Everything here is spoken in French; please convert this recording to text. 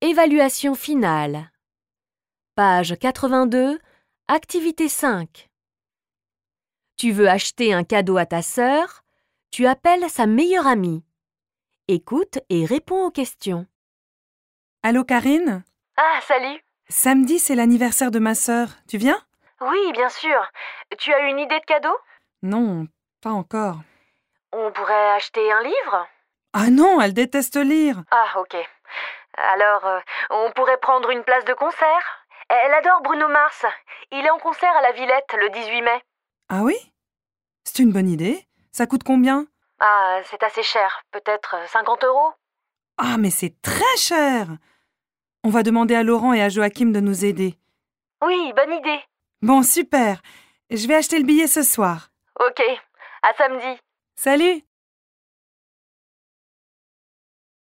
Évaluation finale. Page 82, activité 5. Tu veux acheter un cadeau à ta sœur, tu appelles sa meilleure amie. Écoute et réponds aux questions. Allô Karine? Ah, salut. Samedi, c'est l'anniversaire de ma sœur. Tu viens? Oui, bien sûr. Tu as une idée de cadeau? Non, pas encore. On pourrait acheter un livre? Ah non, elle déteste lire. Ah, ok. Alors, on pourrait prendre une place de concert? Elle adore Bruno Mars. Il est en concert à la Villette le 18 mai. Ah oui? C'est une bonne idée. Ça coûte combien? Ah, c'est assez cher. Peut-être 50 €? Ah, mais c'est très cher! On va demander à Laurent et à Joachim de nous aider. Oui, bonne idée. Bon, super. Je vais acheter le billet ce soir. Ok, à samedi. Salut!